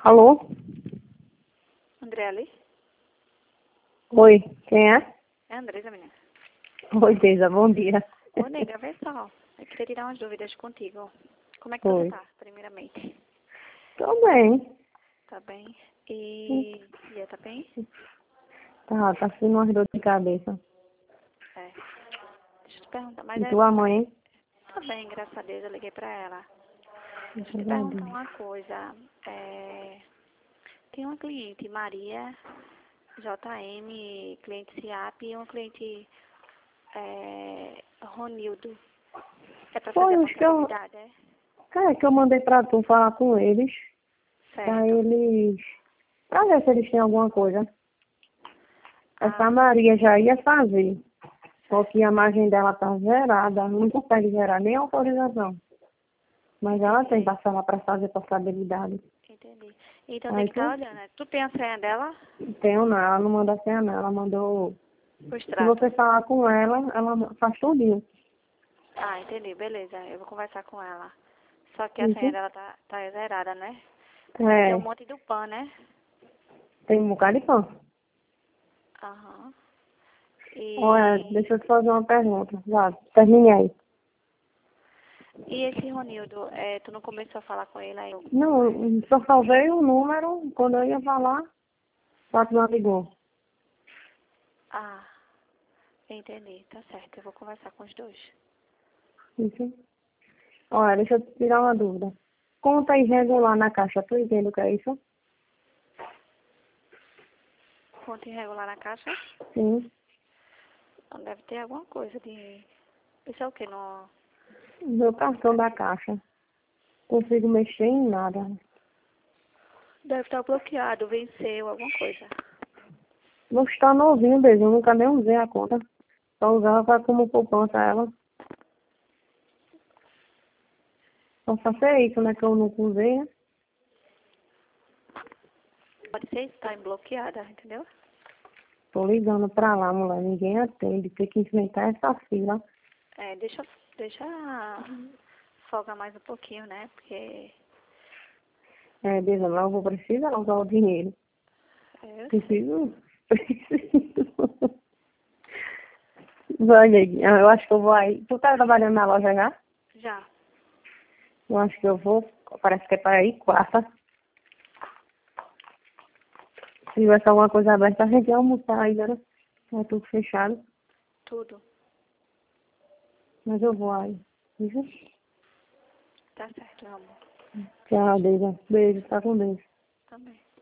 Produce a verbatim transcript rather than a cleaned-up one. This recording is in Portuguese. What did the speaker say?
Alô? Andrelli? Oi, quem é? É a Andresa, menina. Oi, Deisa, bom dia. Ô, nega, vê só. Eu queria tirar umas dúvidas contigo. Como é que Oi. você tá, primeiramente? Tô bem. Tá bem? E... Ia, tá bem? Tá, tá sendo uma dor de cabeça. É. Deixa eu te perguntar, mas E é... tua mãe? Tá bem, graças a Deus, eu liguei pra ela. Deixa eu te Graças a perguntar Deus. uma coisa. É... Tem uma cliente, Maria J M, cliente SIAP, e uma cliente é... Ronildo. É pra fazer Foi, a acho que eu... portabilidade, é? É, que eu mandei pra tu falar com eles. Pra Certo. eles... Pra ver se eles têm alguma coisa. Essa Ah, Maria já ia fazer. Só que a margem dela tá zerada. Não consegue gerar nem autorização. Mas ela tem entendi. parcela pra fazer portabilidade. Entendi. Então tem Aí que estar tu... olhando, né? Tu tem a senha dela? Tenho não, ela não manda a senha não. Ela mandou... O Se extrato. você falar com ela, ela faz tudinho. Ah, entendi. Beleza. Eu vou conversar com ela. Só que a senha Uhum. dela tá, tá zerada, né? E tem um É, monte do PAN, né? tem um bocado de pão. Aham. Olha, E, deixa eu te fazer uma pergunta. Já, termine aí. e esse Ronildo, é, tu não começou a falar com ele aí? Não, só salvei o número. Quando eu ia falar, só que não ligou. Ah, entendi. Tá certo. Eu vou conversar com os dois. Uhum. Olha, deixa eu te tirar uma dúvida. Conta irregular na caixa, tu entende o que é isso? Conta irregular na caixa? Sim. Então deve ter alguma coisa de... Isso é o quê? No... Meu cartão da caixa. Consigo mexer em nada. Deve estar bloqueado, venceu, alguma coisa. Não está novinho desde, eu nunca nem usei a conta. Só usava pra como poupança ela. Só fazer isso, né? Que eu nunca usei, né? Pode ser estar bloqueada, entendeu? Tô ligando pra lá, mulher. Ninguém atende. Tem que enfrentar essa fila. É, deixa, deixa folgar mais um pouquinho, né? Porque É, Deus, mas eu vou precisar usar o dinheiro. é, eu sei. Preciso. Preciso. Vai, neguinha. Eu acho que eu vou aí. Tu tá trabalhando na loja já? Já. Eu acho que eu vou. Parece que é para ir quarta. Se tivesse alguma coisa aberta, a gente ia almoçar ainda, né? É tudo fechado. Tudo. Mas eu vou aí. Viu? Tá certo, meu amor. Tchau, Deus. Beijo. Tá com Deus. Também.